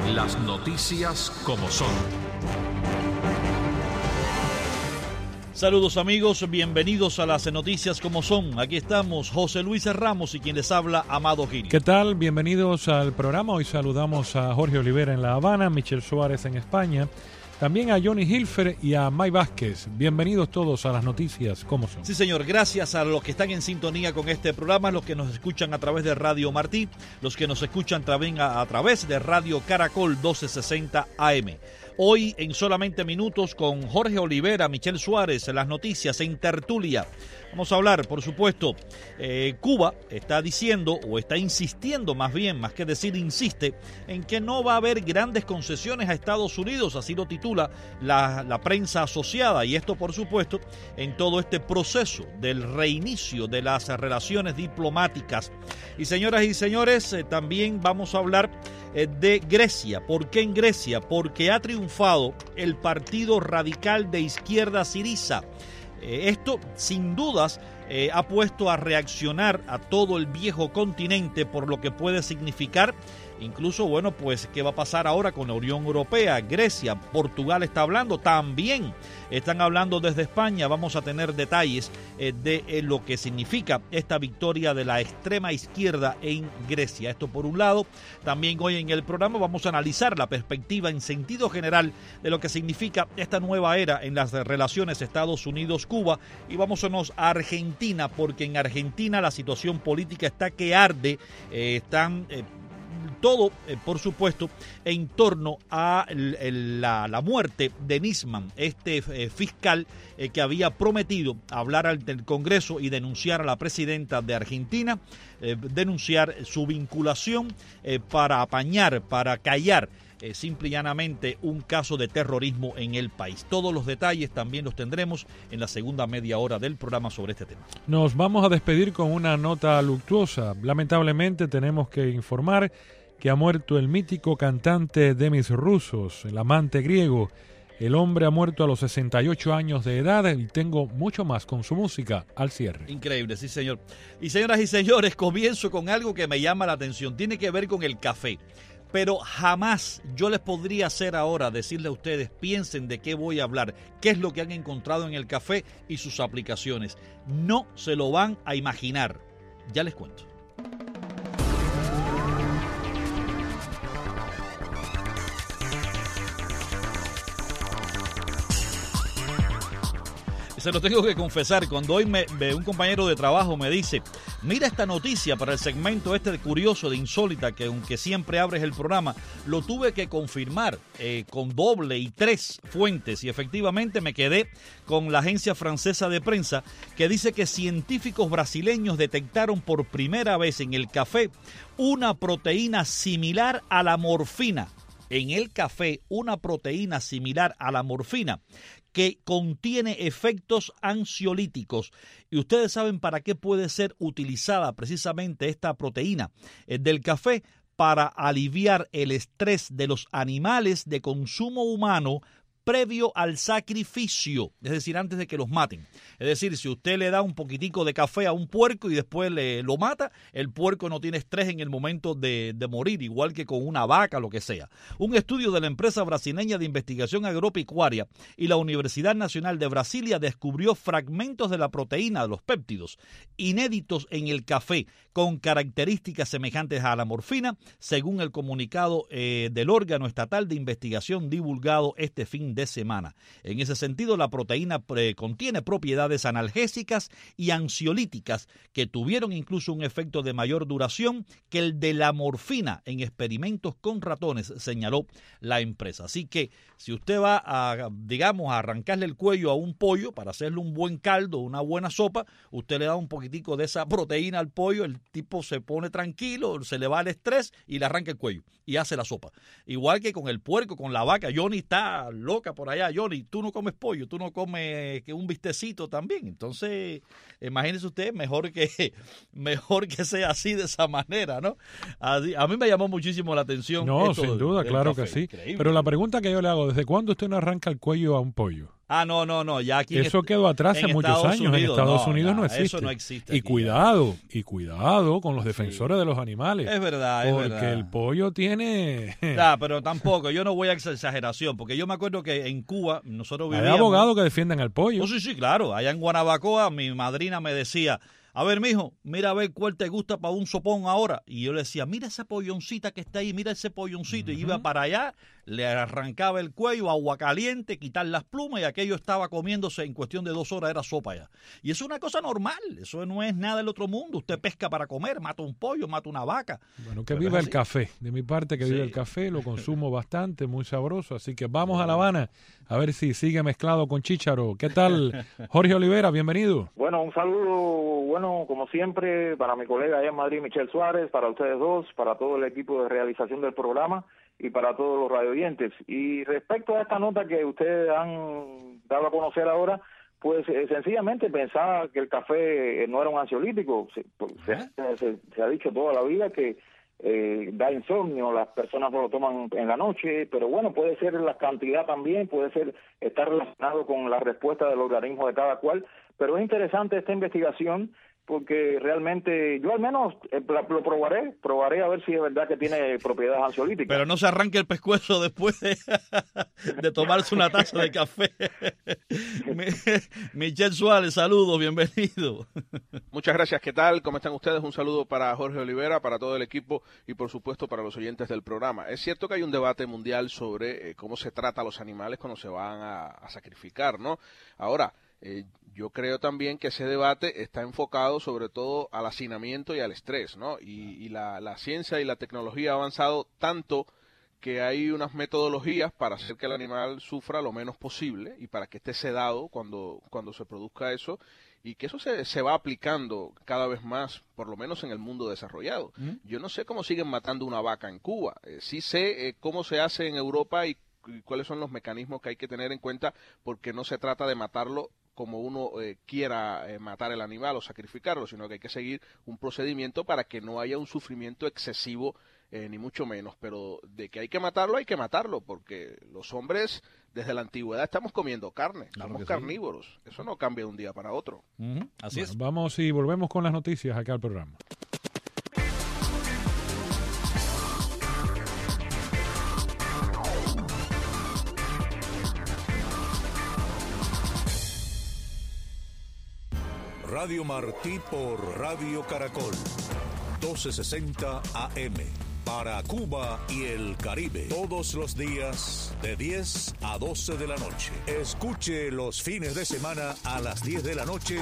Las noticias como son. Saludos amigos, bienvenidos a las noticias como son. Aquí estamos José Luis Ramos y quien les habla, Amado Gil. ¿Qué tal? Bienvenidos al programa. Hoy saludamos a Jorge Olivera en La Habana, Michelle Suárez en España, también a Johnny Hilfer y a May Vázquez. Bienvenidos todos a las noticias como son. Sí, señor. Gracias a los que están en sintonía con este programa, los que nos escuchan a través de Radio Martí, los que nos escuchan también a través de Radio Caracol 1260 AM. Hoy en solamente minutos con Jorge Olivera, Michelle Suárez, las noticias en tertulia. Vamos a hablar, por supuesto, Cuba está diciendo, o está insistiendo más bien, más que decir insiste, en que no va a haber grandes concesiones a Estados Unidos, así lo titula la prensa asociada, y esto por supuesto en todo este proceso del reinicio de las relaciones diplomáticas. Y señoras y señores, también vamos a hablar de Grecia. ¿Por qué en Grecia? Porque ha triunfado el Partido Radical de Izquierda Syriza. Esto, sin dudas, ha puesto a reaccionar a todo el viejo continente por lo que puede significar. Incluso, bueno, pues, ¿qué va a pasar ahora con la Unión Europea? Grecia, Portugal está hablando, también están hablando desde España. Vamos a tener detalles de lo que significa esta victoria de la extrema izquierda en Grecia. Esto por un lado. También hoy en el programa vamos a analizar la perspectiva en sentido general de lo que significa esta nueva era en las relaciones Estados Unidos-Cuba. Y vámonos a Argentina, porque en Argentina la situación política está que arde, todo, por supuesto, en torno a la muerte de Nisman, este fiscal que había prometido hablar ante el Congreso y denunciar a la presidenta de Argentina, denunciar su vinculación para apañar, para callar simple y llanamente un caso de terrorismo en el país. Todos los detalles también los tendremos en la segunda media hora del programa sobre este tema. Nos vamos a despedir con una nota luctuosa. Lamentablemente tenemos que informar que ha muerto el mítico cantante Demis Roussos, el amante griego. El hombre ha muerto a los 68 años de edad y tengo mucho más con su música al cierre. Increíble, sí señor. Y señoras y señores, comienzo con algo que me llama la atención. Tiene que ver con el café. Pero jamás yo les podría hacer ahora decirle a ustedes, piensen de qué voy a hablar, qué es lo que han encontrado en el café y sus aplicaciones. No se lo van a imaginar. Ya les cuento. Se lo tengo que confesar, cuando hoy un compañero de trabajo me dice, mira esta noticia para el segmento este de curioso, de insólita, que aunque siempre abres el programa, lo tuve que confirmar con doble y tres fuentes, y efectivamente me quedé con la agencia francesa de prensa que dice que científicos brasileños detectaron por primera vez en el café una proteína similar a la morfina. En el café, una proteína similar a la morfina que contiene efectos ansiolíticos. Y ustedes saben para qué puede ser utilizada precisamente esta proteína del café: para aliviar el estrés de los animales de consumo humano previo al sacrificio, es decir, antes de que los maten. Es decir, si usted le da un poquitico de café a un puerco y después lo mata, el puerco no tiene estrés en el momento de morir, igual que con una vaca, lo que sea. Un estudio de la empresa brasileña de investigación agropecuaria y la Universidad Nacional de Brasilia descubrió fragmentos de la proteína de los péptidos inéditos en el café con características semejantes a la morfina, según el comunicado del órgano estatal de investigación divulgado este fin de semana. En ese sentido, la proteína contiene propiedades analgésicas y ansiolíticas que tuvieron incluso un efecto de mayor duración que el de la morfina en experimentos con ratones, señaló la empresa. Así que si usted va a, digamos, a arrancarle el cuello a un pollo para hacerle un buen caldo, una buena sopa, usted le da un poquitico de esa proteína al pollo, el tipo se pone tranquilo, se le va el estrés y le arranca el cuello y hace la sopa. Igual que con el puerco, con la vaca. Johnny está loca por allá. Johnny, tú no comes pollo, tú no comes un bistecito también. Entonces, imagínese usted, mejor que sea así, de esa manera, ¿no? A mí me llamó muchísimo la atención. No, sin duda, claro que sí. Increíble. Pero la pregunta que yo le hago, ¿desde cuándo usted no arranca el cuello a un pollo? No, ya aquí eso quedó atrás hace muchos años. En Estados Unidos no existe. Eso no existe. Y cuidado con los defensores de los animales. Es verdad, porque el pollo tiene... pero tampoco, yo no voy a exageración, porque yo me acuerdo que en Cuba nosotros vivíamos... Hay abogados que defiendan al pollo. Sí, claro. Allá en Guanabacoa mi madrina me decía... A ver, mijo, mira a ver cuál te gusta para un sopón ahora. Y yo le decía, mira esa polloncita que está ahí, mira ese polloncito. Y iba para allá, le arrancaba el cuello, agua caliente, quitar las plumas y aquello estaba comiéndose en cuestión de 2 horas, era sopa ya. Y eso es una cosa normal, eso no es nada del otro mundo. Usted pesca para comer, mata un pollo, mata una vaca. Bueno, que viva el café. De mi parte, que viva el café, lo consumo bastante, muy sabroso. Así que vamos a La Habana a ver si sigue mezclado con chícharo. ¿Qué tal, Jorge Olivera? Bienvenido. Bueno, un saludo, como siempre, para mi colega allá en Madrid, Michelle Suárez, para ustedes dos, para todo el equipo de realización del programa y para todos los radioyentes. Y respecto a esta nota que ustedes han dado a conocer ahora, pues sencillamente pensaba que el café no era un ansiolítico. Se ha dicho toda la vida que da insomnio, las personas no lo toman en la noche, pero bueno, puede ser la cantidad también, puede ser estar relacionado con la respuesta del organismo de cada cual, pero es interesante esta investigación porque realmente yo al menos lo probaré a ver si es verdad que tiene propiedades ansiolíticas. Pero no se arranque el pescuezo después de tomarse una taza de café. Michelle Suárez, saludos, bienvenido. Muchas gracias, ¿qué tal? ¿Cómo están ustedes? Un saludo para Jorge Olivera, para todo el equipo y por supuesto para los oyentes del programa. Es cierto que hay un debate mundial sobre cómo se trata a los animales cuando se van a sacrificar, ¿no? Ahora, yo creo también que ese debate está enfocado sobre todo al hacinamiento y al estrés, ¿no? Y la ciencia y la tecnología ha avanzado tanto que hay unas metodologías para hacer que el animal sufra lo menos posible y para que esté sedado cuando se produzca eso y que eso se va aplicando cada vez más, por lo menos en el mundo desarrollado. Yo no sé cómo siguen matando una vaca en Cuba, sí sé cómo se hace en Europa y cuáles son los mecanismos que hay que tener en cuenta porque no se trata de matarlo como uno quiera matar el animal o sacrificarlo, sino que hay que seguir un procedimiento para que no haya un sufrimiento excesivo, ni mucho menos. Pero de que hay que matarlo, porque los hombres desde la antigüedad estamos comiendo carne, somos carnívoros. Sí. Eso no cambia de un día para otro. Así es. Vamos y volvemos con las noticias acá al programa. Radio Martí por Radio Caracol, 1260 AM, para Cuba y el Caribe, todos los días de 10 a 12 de la noche. Escuche los fines de semana a las 10 de la noche.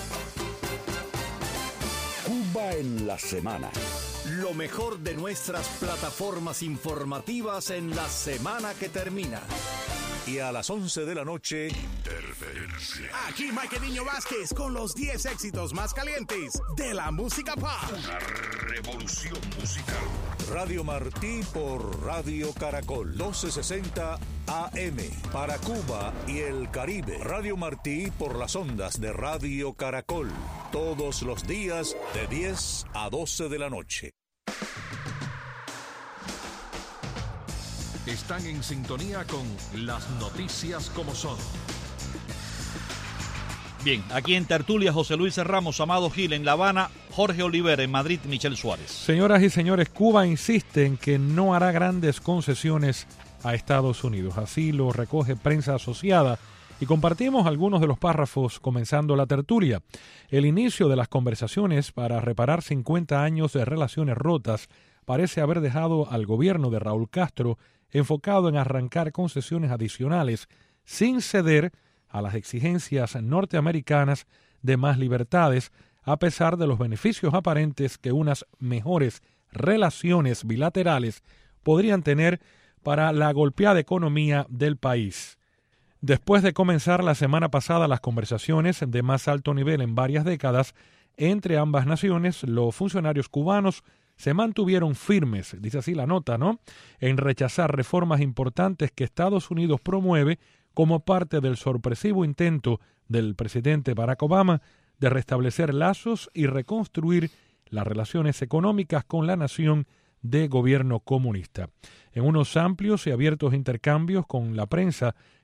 Cuba en la semana. Lo mejor de nuestras plataformas informativas en la semana que termina. Y a las 11 de la noche, Interferencia. Aquí Mike Niño Vázquez con los 10 éxitos más calientes de la música pop. Una revolución musical. Radio Martí por Radio Caracol, 1260 AM, para Cuba y el Caribe. Radio Martí por las ondas de Radio Caracol, todos los días de 10 a 12 de la noche. Están en sintonía con las noticias como son. Bien, aquí en Tertulia, José Luis Ramos, Amado Gil en La Habana, Jorge Olivera en Madrid, Michelle Suárez. Señoras y señores, Cuba insiste en que no hará grandes concesiones a Estados Unidos. Así lo recoge Prensa Asociada y compartimos algunos de los párrafos comenzando la tertulia. El inicio de las conversaciones para reparar 50 años de relaciones rotas parece haber dejado al gobierno de Raúl Castro enfocado en arrancar concesiones adicionales sin ceder a las exigencias norteamericanas de más libertades, a pesar de los beneficios aparentes que unas mejores relaciones bilaterales podrían tener para la golpeada economía del país. Después de comenzar la semana pasada las conversaciones de más alto nivel en varias décadas entre ambas naciones, los funcionarios cubanos se mantuvieron firmes, dice así la nota, ¿no?, en rechazar reformas importantes que Estados Unidos promueve como parte del sorpresivo intento del presidente Barack Obama de restablecer lazos y reconstruir las relaciones económicas con la nación de gobierno comunista. En unos amplios y abiertos intercambios con la prensa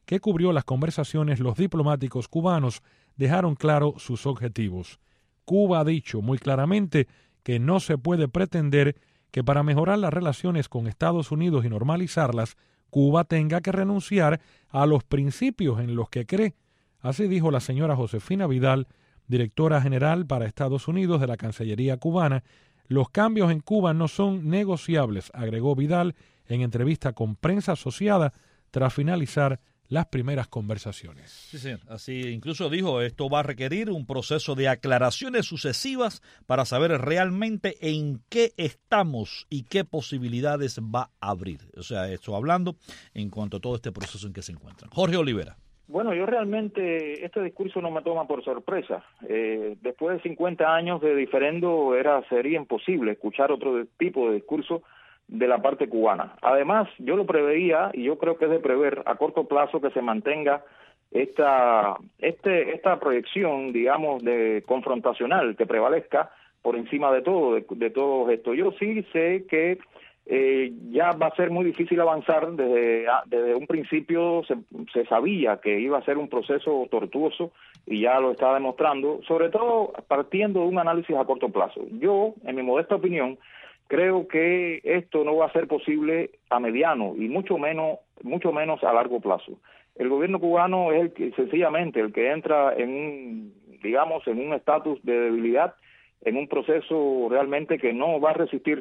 que cubrió las conversaciones, los diplomáticos cubanos dejaron claro sus objetivos. Cuba ha dicho muy claramente que no se puede pretender que para mejorar las relaciones con Estados Unidos y normalizarlas, Cuba tenga que renunciar a los principios en los que cree. Así dijo la señora Josefina Vidal, directora general para Estados Unidos de la Cancillería cubana. Los cambios en Cuba no son negociables, agregó Vidal en entrevista con Prensa Asociada tras finalizar las primeras conversaciones. Sí, sí, así incluso dijo, esto va a requerir un proceso de aclaraciones sucesivas para saber realmente en qué estamos y qué posibilidades va a abrir. O sea, esto hablando en cuanto a todo este proceso en que se encuentran. Jorge Olivera. Bueno, yo realmente, este discurso no me toma por sorpresa. Después de 50 años de diferendo, sería imposible escuchar otro tipo de discurso de la parte cubana. Además, yo lo preveía, y yo creo que es de prever a corto plazo que se mantenga esta proyección, digamos, de confrontacional que prevalezca por encima de todo esto. Yo sí sé que ya va a ser muy difícil avanzar. Desde un principio se sabía que iba a ser un proceso tortuoso y ya lo está demostrando, sobre todo partiendo de un análisis a corto plazo. Yo, en mi modesta opinión, creo que esto no va a ser posible a mediano y mucho menos a largo plazo. El gobierno cubano es sencillamente el que entra en un estatus de debilidad, en un proceso realmente que no va a resistir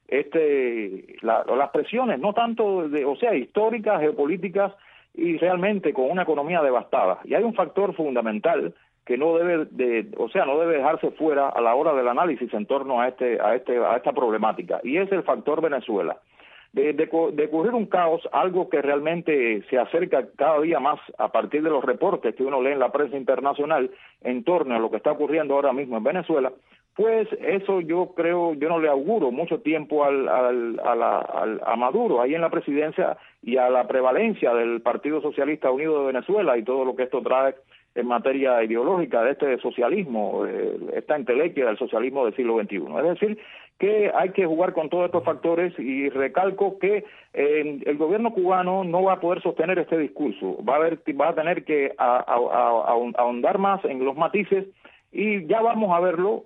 las presiones, no tanto históricas, geopolíticas, y realmente con una economía devastada. Y hay un factor fundamental que no debe dejarse fuera a la hora del análisis en torno a esta problemática, y es el factor Venezuela. De ocurrir un caos, algo que realmente se acerca cada día más a partir de los reportes que uno lee en la prensa internacional en torno a lo que está ocurriendo ahora mismo en Venezuela, pues eso yo no le auguro mucho tiempo a Maduro ahí en la presidencia y a la prevalencia del Partido Socialista Unido de Venezuela y todo lo que esto trae en materia ideológica de este socialismo, esta entelequia del socialismo del siglo XXI. Es decir, que hay que jugar con todos estos factores, y recalco que el gobierno cubano no va a poder sostener este discurso, va a tener que ahondar más en los matices, y ya vamos a verlo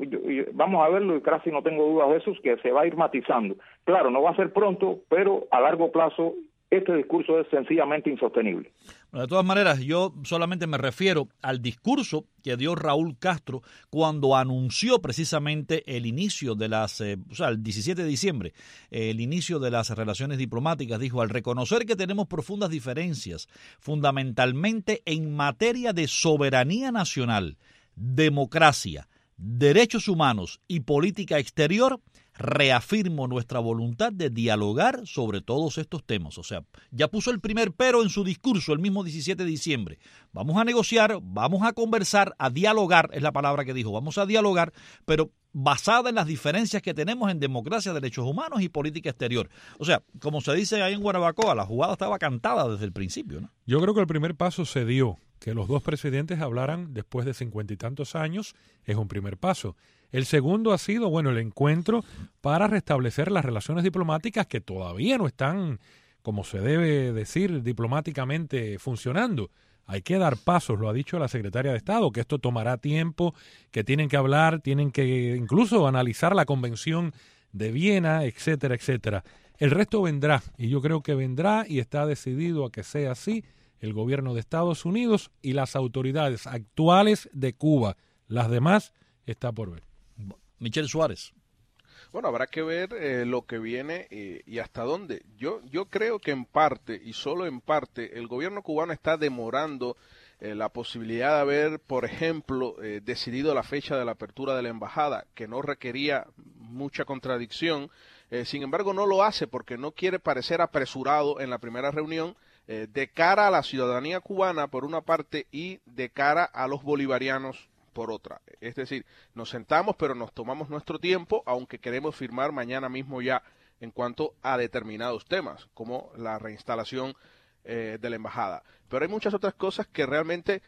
y casi no tengo dudas de eso, que se va a ir matizando. Claro, no va a ser pronto, pero a largo plazo este discurso es sencillamente insostenible. Bueno, de todas maneras, yo solamente me refiero al discurso que dio Raúl Castro cuando anunció precisamente el inicio de el 17 de diciembre, el inicio de las relaciones diplomáticas. Dijo, al reconocer que tenemos profundas diferencias, fundamentalmente en materia de soberanía nacional, democracia, derechos humanos y política exterior, reafirmo nuestra voluntad de dialogar sobre todos estos temas. O sea, ya puso el primer pero en su discurso el mismo 17 de diciembre. Vamos a negociar, vamos a conversar, a dialogar, es la palabra que dijo, vamos a dialogar, pero basada en las diferencias que tenemos en democracia, derechos humanos y política exterior. O sea, como se dice ahí en Guanabacoa, la jugada estaba cantada desde el principio, ¿no? Yo creo que el primer paso se dio. Que los dos presidentes hablaran después de 50 y tantos años es un primer paso. El segundo ha sido, el encuentro para restablecer las relaciones diplomáticas que todavía no están, como se debe decir, diplomáticamente funcionando. Hay que dar pasos, lo ha dicho la secretaria de Estado, que esto tomará tiempo, que tienen que hablar, tienen que incluso analizar la Convención de Viena, etcétera, etcétera. El resto vendrá, y yo creo que vendrá, y está decidido a que sea así, el gobierno de Estados Unidos y las autoridades actuales de Cuba. Las demás está por ver. Michel Suárez. Bueno, habrá que ver lo que viene y hasta dónde. Yo creo que en parte, y solo en parte, el gobierno cubano está demorando la posibilidad de haber, por ejemplo, decidido la fecha de la apertura de la embajada, que no requería mucha contradicción. Sin embargo, no lo hace porque no quiere parecer apresurado en la primera reunión, de cara a la ciudadanía cubana por una parte y de cara a los bolivarianos por otra. Es decir, nos sentamos pero nos tomamos nuestro tiempo, aunque queremos firmar mañana mismo ya en cuanto a determinados temas, como la reinstalación de la embajada. Pero hay muchas otras cosas que realmente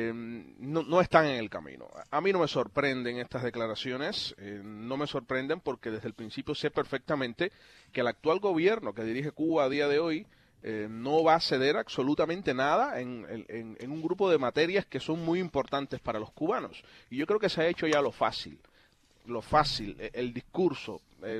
no están en el camino. A mí no me sorprenden estas declaraciones, no me sorprenden porque desde el principio sé perfectamente que el actual gobierno que dirige Cuba a día de hoy no va a ceder absolutamente nada en un grupo de materias que son muy importantes para los cubanos. Y yo creo que se ha hecho ya lo fácil, el discurso,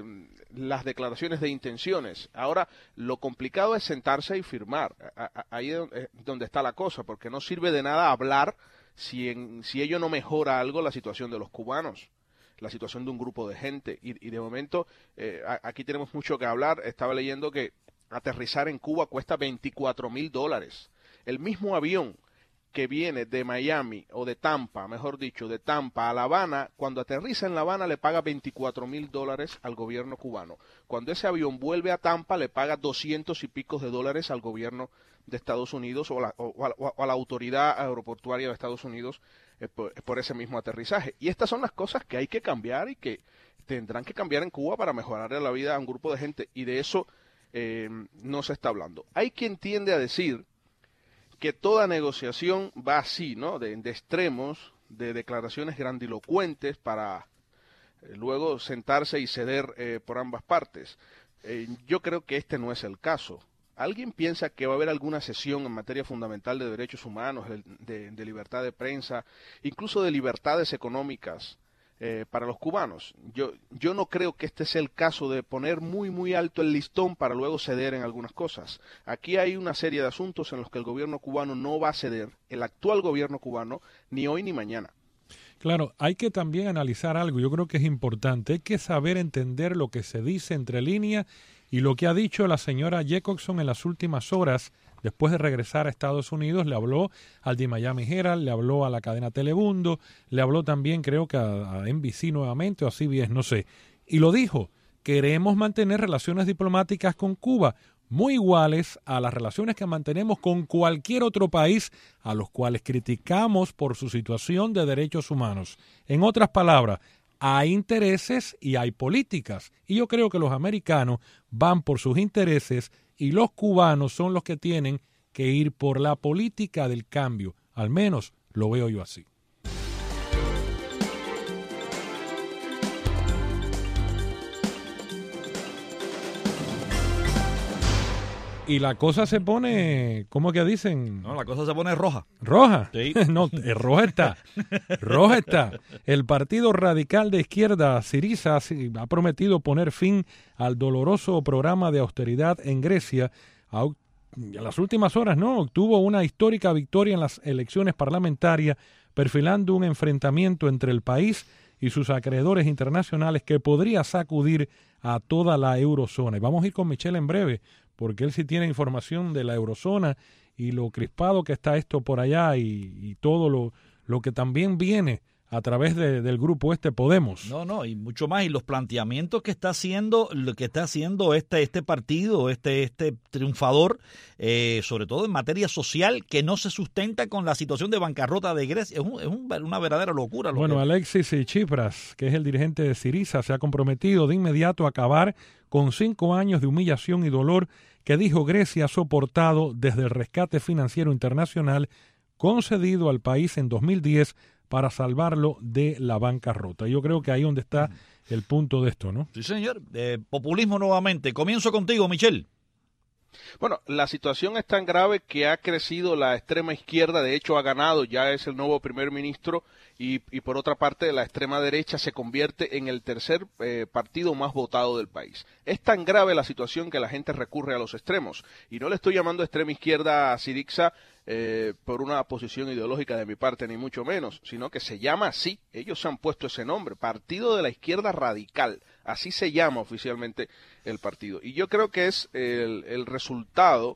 las declaraciones de intenciones. Ahora, lo complicado es sentarse y firmar. Ahí es donde está la cosa, porque no sirve de nada hablar si ello no mejora algo la situación de los cubanos, la situación de un grupo de gente. Y de momento, aquí tenemos mucho que hablar. Estaba leyendo que aterrizar en Cuba cuesta $24,000. El mismo avión que viene de Miami o de Tampa, mejor dicho, de Tampa a La Habana, cuando aterriza en La Habana le paga $24,000 al gobierno cubano. Cuando ese avión vuelve a Tampa le paga $200 y pico al gobierno de Estados Unidos o a la autoridad aeroportuaria de Estados Unidos por ese mismo aterrizaje. Y estas son las cosas que hay que cambiar y que tendrán que cambiar en Cuba para mejorar la vida a un grupo de gente, y de eso no se está hablando. Hay quien tiende a decir que toda negociación va así, ¿no? De extremos, de declaraciones grandilocuentes para luego sentarse y ceder por ambas partes. Yo creo que este no es el caso. ¿Alguien piensa que va a haber alguna sesión en materia fundamental de derechos humanos, de libertad de prensa, incluso de libertades económicas para los cubanos? Yo no creo que este sea el caso de poner muy muy alto el listón para luego ceder en algunas cosas. Aquí hay una serie de asuntos en los que el gobierno cubano no va a ceder, el actual gobierno cubano, ni hoy ni mañana. Claro, hay que también analizar algo, yo creo que es importante, hay que saber entender lo que se dice entre líneas y lo que ha dicho la señora Jacobson en las últimas horas. Después de regresar a Estados Unidos, le habló al The Miami Herald, le habló a la cadena Telemundo, le habló también, creo que a NBC nuevamente, o a CBS, no sé. Y lo dijo, queremos mantener relaciones diplomáticas con Cuba muy iguales a las relaciones que mantenemos con cualquier otro país a los cuales criticamos por su situación de derechos humanos. En otras palabras, hay intereses y hay políticas. Y yo creo que los americanos van por sus intereses y los cubanos son los que tienen que ir por la política del cambio. Al menos lo veo yo así. Y la cosa se pone, ¿cómo que dicen? No, la cosa se pone roja. ¿Roja? Sí. No, roja está. Roja está. El Partido Radical de Izquierda, Syriza, ha prometido poner fin al doloroso programa de austeridad en Grecia. En las últimas horas, ¿no? Obtuvo una histórica victoria en las elecciones parlamentarias, perfilando un enfrentamiento entre el país y sus acreedores internacionales que podría sacudir a toda la eurozona. Y vamos a ir con Michel en breve, porque él sí tiene información de la eurozona y lo crispado que está esto por allá y todo lo que también viene a través del grupo Podemos. No, y mucho más, y los planteamientos que está haciendo, este partido, este triunfador, sobre todo en materia social, que no se sustenta con la situación de bancarrota de Grecia. Es una verdadera locura. Bueno, Alexis Tsipras, que es el dirigente de Syriza, se ha comprometido de inmediato a acabar con 5 años de humillación y dolor que dijo Grecia ha soportado desde el rescate financiero internacional concedido al país en 2010 para salvarlo de la bancarrota. Yo creo que ahí donde está el punto de esto, ¿no? Sí, señor. Populismo nuevamente. Comienzo contigo, Michel. Bueno, la situación es tan grave que ha crecido la extrema izquierda, de hecho ha ganado, ya es el nuevo primer ministro, y por otra parte la extrema derecha se convierte en el tercer partido más votado del país. Es tan grave la situación que la gente recurre a los extremos, y no le estoy llamando extrema izquierda a Syriza por una posición ideológica de mi parte, ni mucho menos, sino que se llama así, ellos se han puesto ese nombre, Partido de la Izquierda Radical, así se llama oficialmente el partido. Y yo creo que es el resultado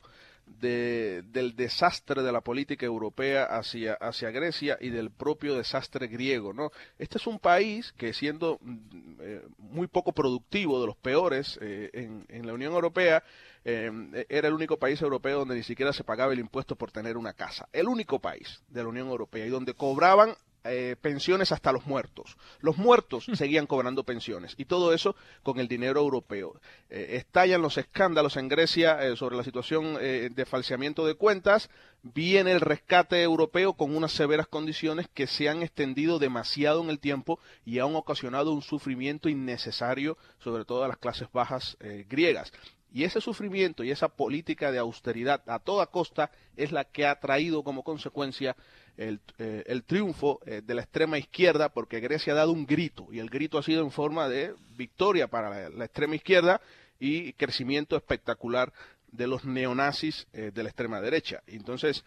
del desastre de la política europea hacia Grecia y del propio desastre griego, ¿no? Este es un país que, siendo muy poco productivo, de los peores en la Unión Europea, era el único país europeo donde ni siquiera se pagaba el impuesto por tener una casa. El único país de la Unión Europea, y donde cobraban pensiones hasta los muertos. Los muertos seguían cobrando pensiones, y todo eso con el dinero europeo. Estallan los escándalos en Grecia sobre la situación de falseamiento de cuentas. Viene el rescate europeo con unas severas condiciones que se han extendido demasiado en el tiempo y han ocasionado un sufrimiento innecesario, sobre todo a las clases bajas griegas. Y ese sufrimiento y esa política de austeridad a toda costa es la que ha traído como consecuencia el triunfo de la extrema izquierda, porque Grecia ha dado un grito, y el grito ha sido en forma de victoria para la extrema izquierda y crecimiento espectacular de los neonazis de la extrema derecha. Entonces,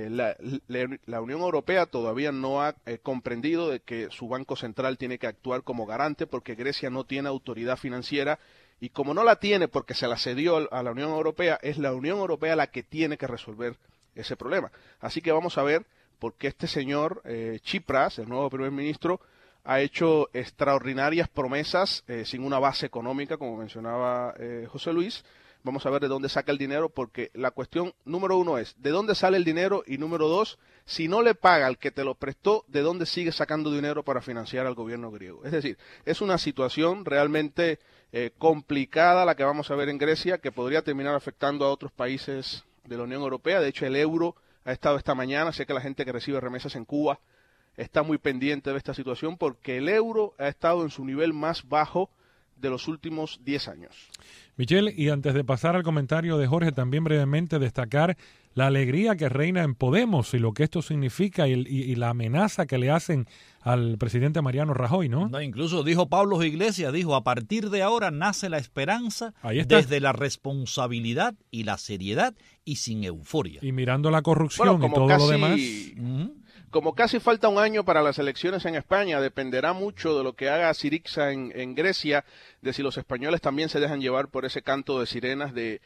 la Unión Europea todavía no ha comprendido de que su Banco Central tiene que actuar como garante, porque Grecia no tiene autoridad financiera, y como no la tiene porque se la cedió a la Unión Europea, es la Unión Europea la que tiene que resolver ese problema. Así que vamos a ver por qué este señor Tsipras, el nuevo primer ministro, ha hecho extraordinarias promesas sin una base económica, como mencionaba José Luis. Vamos a ver de dónde saca el dinero, porque la cuestión número uno es de dónde sale el dinero, y número dos, si no le paga al que te lo prestó, de dónde sigue sacando dinero para financiar al gobierno griego. Es decir, es una situación realmente complicada la que vamos a ver en Grecia, que podría terminar afectando a otros países de la Unión Europea. De hecho, el euro ha estado esta mañana, sé que la gente que recibe remesas en Cuba está muy pendiente de esta situación, porque el euro ha estado en su nivel más bajo de los últimos 10 años. Michel, y antes de pasar al comentario de Jorge, también brevemente destacar la alegría que reina en Podemos y lo que esto significa y la amenaza que le hacen al presidente Mariano Rajoy, ¿no? No, incluso dijo Pablo Iglesias, dijo, a partir de ahora nace la esperanza desde la responsabilidad y la seriedad y sin euforia. Y mirando la corrupción y todo lo demás. Como casi falta un año para las elecciones en España, dependerá mucho de lo que haga Syriza en Grecia, de si los españoles también se dejan llevar por ese canto de sirenas de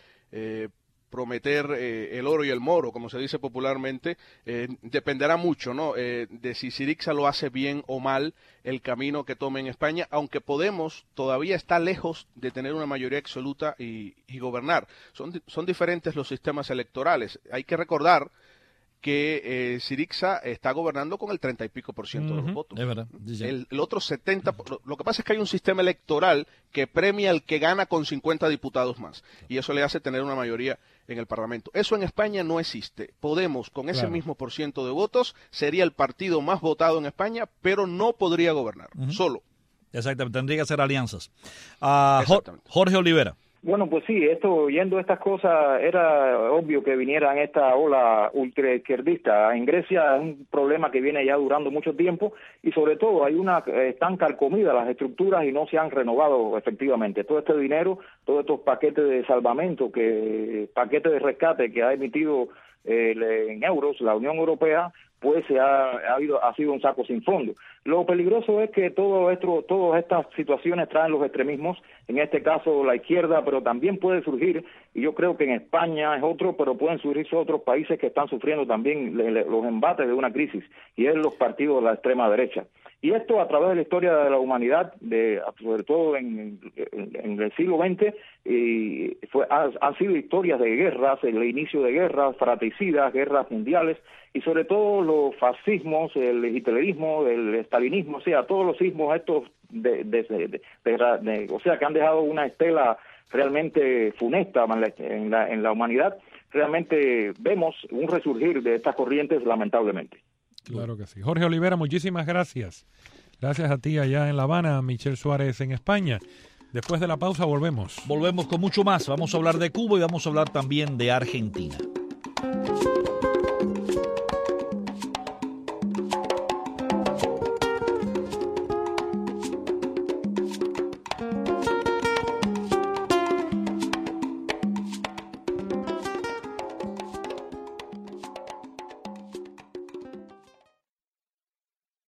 prometer el oro y el moro, como se dice popularmente. Dependerá mucho, ¿no? De si Syriza lo hace bien o mal el camino que tome en España, aunque Podemos todavía está lejos de tener una mayoría absoluta y gobernar. Son diferentes los sistemas electorales. Hay que recordar que Syriza está gobernando con el 30 y pico % de los votos. Es verdad. El otro 70, lo que pasa es que hay un sistema electoral que premia al que gana con 50 diputados más, y eso le hace tener una mayoría en el Parlamento. Eso en España no existe. Podemos, con ese mismo % de votos, sería el partido más votado en España, pero no podría gobernar, solo. Exactamente, tendría que hacer alianzas. Jorge Olivera. Bueno, pues sí, oyendo estas cosas, era obvio que vinieran esta ola ultraizquierdista. En Grecia es un problema que viene ya durando mucho tiempo, y sobre todo están carcomidas las estructuras y no se han renovado efectivamente. Todo este dinero, todos estos paquetes de salvamento, paquetes de rescate que ha emitido en euros la Unión Europea, pues ha sido un saco sin fondo. Lo peligroso es que todas estas situaciones traen los extremismos, en este caso la izquierda, pero también puede surgir, y yo creo que en España es otro, pero pueden surgir otros países que están sufriendo también los embates de una crisis, y es los partidos de la extrema derecha. Y esto a través de la historia de la humanidad, sobre todo en el siglo XX, han sido historias de guerras, el inicio de guerras fratricidas, guerras mundiales, y sobre todo los fascismos, el hitlerismo, el estalinismo, o sea, todos los sismos estos o sea, que han dejado una estela realmente funesta en la humanidad. Realmente vemos un resurgir de estas corrientes, lamentablemente. Claro que sí. Jorge Olivera, muchísimas gracias. Gracias a ti allá en La Habana, Michel Suárez en España. Después de la pausa volvemos. Volvemos con mucho más. Vamos a hablar de Cuba y vamos a hablar también de Argentina.